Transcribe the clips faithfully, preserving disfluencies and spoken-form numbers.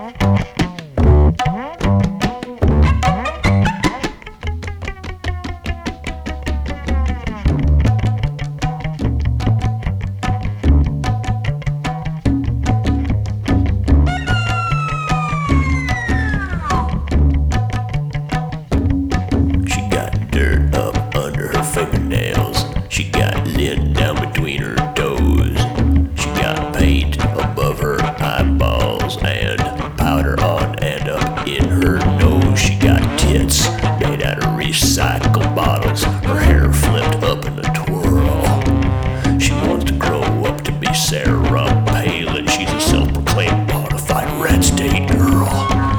She got dirt up under her fingernails. She got lint down between her toes. She got paint above her eyeballs and powder on and up in her nose. She got tits made out of recycled bottles. Her hair flipped up in a twirl. She wants to grow up to be Sarah Palin. She's a self-proclaimed bona fide red state girl.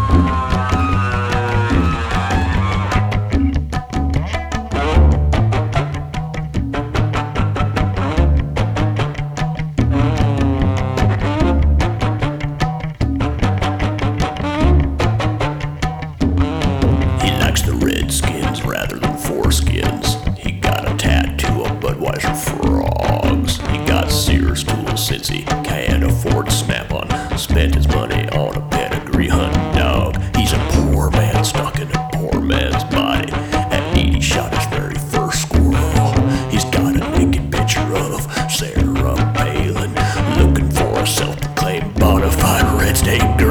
He likes the Redskins rather than foreskins. He got a tattoo of Budweiser frogs. He got Sears tools since he can't afford Snap-on. Spent his money on a pedigree hunting dog. He's a poor man stuck in a poor man's body. At eight he shot his very first squirrel. He's got a naked picture of Sarah Palin, looking for a self-proclaimed bona fide red state girl.